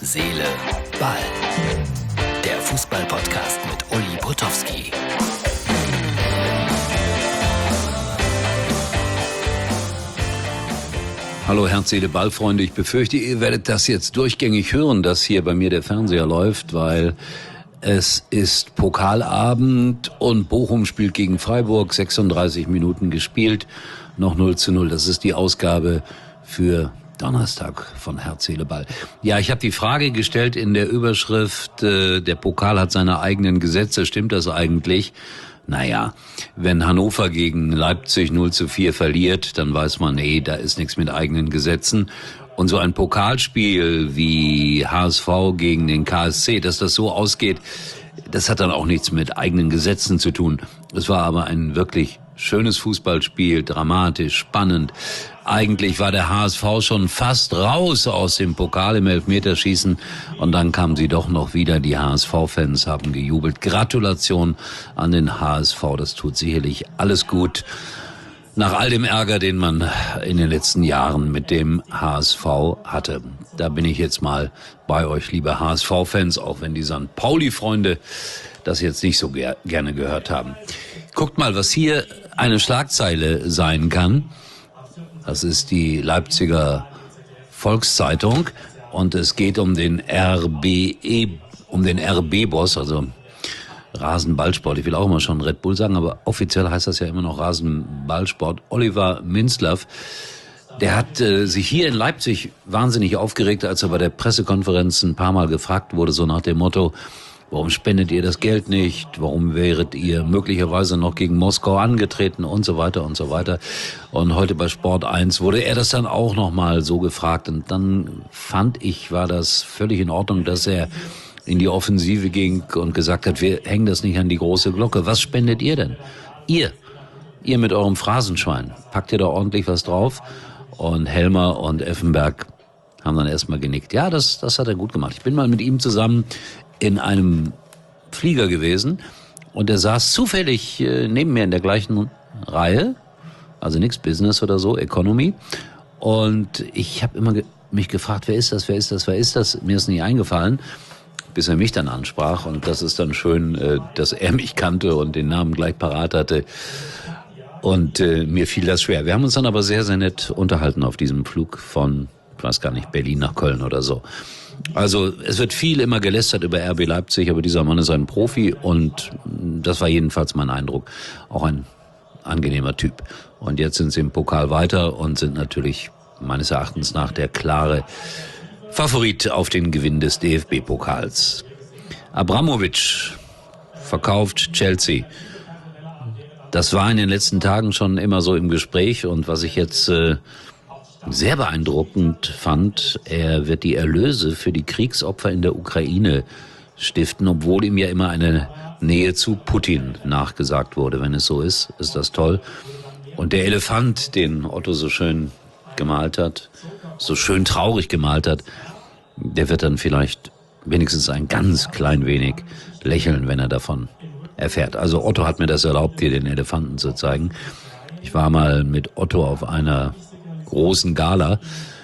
Seele, Ball. Der Fußball-Podcast mit Uli Potowski. Hallo Herz, Seele, Ball, Freunde. Ich befürchte, ihr werdet das jetzt durchgängig hören, dass hier bei mir der Fernseher läuft, weil es ist Pokalabend und Bochum spielt gegen Freiburg, 36 Minuten gespielt, noch 0:0. Das ist die Ausgabe für Donnerstag von Herz, Seele, Ball. Ja, ich habe die Frage gestellt in der Überschrift, der Pokal hat seine eigenen Gesetze, stimmt das eigentlich? Naja, wenn Hannover gegen Leipzig 0:4 verliert, dann weiß man, nee, da ist nichts mit eigenen Gesetzen. Und so ein Pokalspiel wie HSV gegen den KSC, dass das so ausgeht, das hat dann auch nichts mit eigenen Gesetzen zu tun. Es war aber ein wirklich schönes Fußballspiel, dramatisch, spannend. Eigentlich war der HSV schon fast raus aus dem Pokal im Elfmeterschießen und dann kamen sie doch noch wieder. Die HSV-Fans haben gejubelt. Gratulation an den HSV, das tut sicherlich alles gut. Nach all dem Ärger, den man in den letzten Jahren mit dem HSV hatte. Da bin ich jetzt mal bei euch, liebe HSV-Fans, auch wenn die St. Pauli-Freunde das jetzt nicht so gerne gehört haben. Guckt mal, was hier eine Schlagzeile sein kann. Das ist die Leipziger Volkszeitung und es geht um den RB-Boss, also Rasenballsport. Ich will auch immer schon Red Bull sagen, aber offiziell heißt das ja immer noch Rasenballsport. Oliver Minzlaff, der hat sich hier in Leipzig wahnsinnig aufgeregt, als er bei der Pressekonferenz ein paar Mal gefragt wurde, so nach dem Motto: Warum spendet ihr das Geld nicht? Warum wäret ihr möglicherweise noch gegen Moskau angetreten? Und so weiter und so weiter. Und heute bei Sport 1 wurde er das dann auch nochmal so gefragt. Und dann fand ich, war das völlig in Ordnung, dass er in die Offensive ging und gesagt hat, wir hängen das nicht an die große Glocke. Was spendet ihr denn? Ihr mit eurem Phrasenschwein. Packt ihr da ordentlich was drauf? Und Helmer und Effenberg haben dann erstmal genickt. Ja, das hat er gut gemacht. Ich bin mal mit ihm zusammen in einem Flieger gewesen und er saß zufällig neben mir in der gleichen Reihe, also nichts Business oder so, Economy. Und ich habe immer mich gefragt, wer ist das? Mir ist nicht eingefallen, bis er mich dann ansprach. Und das ist dann schön, dass er mich kannte und den Namen gleich parat hatte. Und mir fiel das schwer. Wir haben uns dann aber sehr, sehr nett unterhalten auf diesem Flug von, ich weiß gar nicht, Berlin nach Köln oder so. Also es wird viel immer gelästert über RB Leipzig, aber dieser Mann ist ein Profi und das war jedenfalls mein Eindruck. Auch ein angenehmer Typ. Und jetzt sind sie im Pokal weiter und sind natürlich meines Erachtens nach der klare Favorit auf den Gewinn des DFB-Pokals. Abramovic verkauft Chelsea. Das war in den letzten Tagen schon immer so im Gespräch und was ich jetzt sehr beeindruckend fand, er wird die Erlöse für die Kriegsopfer in der Ukraine stiften, obwohl ihm ja immer eine Nähe zu Putin nachgesagt wurde. Wenn es so ist, ist das toll. Und der Elefant, den Otto so schön gemalt hat, so schön traurig gemalt hat, der wird dann vielleicht wenigstens ein ganz klein wenig lächeln, wenn er davon erfährt. Also Otto hat mir das erlaubt, dir den Elefanten zu zeigen. Ich war mal mit Otto auf einer großen Gala,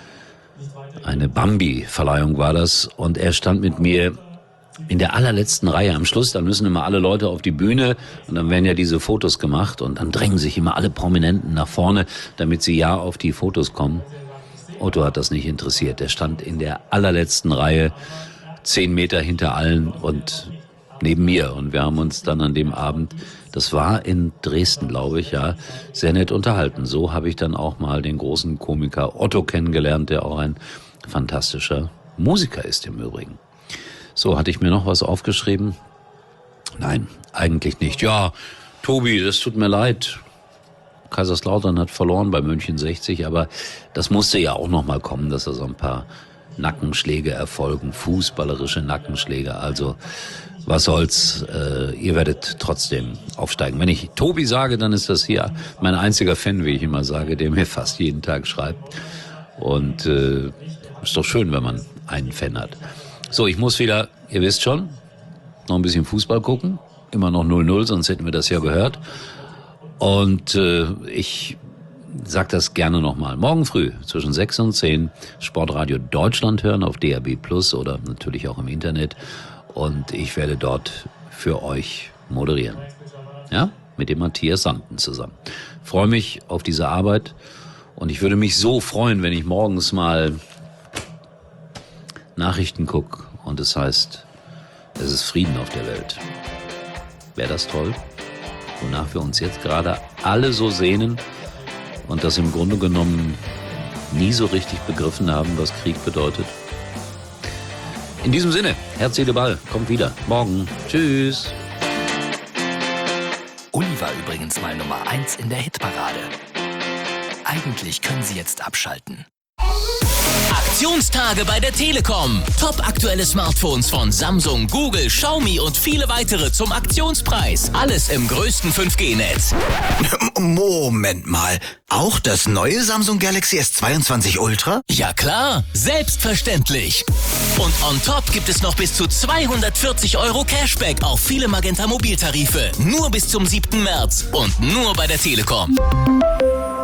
eine Bambi-Verleihung war das, und er stand mit mir in der allerletzten Reihe am Schluss. Dann müssen immer alle Leute auf die Bühne und dann werden ja diese Fotos gemacht und dann drängen sich immer alle Prominenten nach vorne, damit sie ja auf die Fotos kommen. Otto hat das nicht interessiert. Er stand in der allerletzten Reihe, 10 Meter hinter allen und neben mir. Und wir haben uns dann an dem Abend, das war in Dresden, glaube ich, ja, sehr nett unterhalten. So habe ich dann auch mal den großen Komiker Otto kennengelernt, der auch ein fantastischer Musiker ist im Übrigen. So, hatte ich mir noch was aufgeschrieben? Nein, eigentlich nicht. Ja, Tobi, das tut mir leid. Kaiserslautern hat verloren bei München 60, aber das musste ja auch noch mal kommen, dass da so ein paar Nackenschläge erfolgen, fußballerische Nackenschläge. Also was soll's, ihr werdet trotzdem aufsteigen. Wenn ich Tobi sage, dann ist das hier mein einziger Fan, wie ich immer sage, der mir fast jeden Tag schreibt. Und ist doch schön, wenn man einen Fan hat. So, ich muss wieder, ihr wisst schon, noch ein bisschen Fußball gucken. Immer noch 0:0, sonst hätten wir das ja gehört. Und ich sag das gerne nochmal. Morgen früh zwischen 6 und 10 Sportradio Deutschland hören auf DAB+ oder natürlich auch im Internet. Und ich werde dort für euch moderieren. Ja, mit dem Matthias Sanden zusammen. Freue mich auf diese Arbeit und ich würde mich so freuen, wenn ich morgens mal Nachrichten gucke und es heißt, es ist Frieden auf der Welt. Wäre das toll? Wonach wir uns jetzt gerade alle so sehnen und das im Grunde genommen nie so richtig begriffen haben, was Krieg bedeutet. In diesem Sinne, Herz, Seele, Ball, kommt wieder. Morgen. Tschüss. Uli war übrigens mal Nummer 1 in der Hitparade. Eigentlich können Sie jetzt abschalten. Aktionstage bei der Telekom. Top aktuelle Smartphones von Samsung, Google, Xiaomi und viele weitere zum Aktionspreis. Alles im größten 5G-Netz. Moment mal. Auch das neue Samsung Galaxy S22 Ultra? Ja klar, selbstverständlich. Und on top gibt es noch bis zu 240 € Cashback auf viele Magenta Mobiltarife. Nur bis zum 7. März und nur bei der Telekom.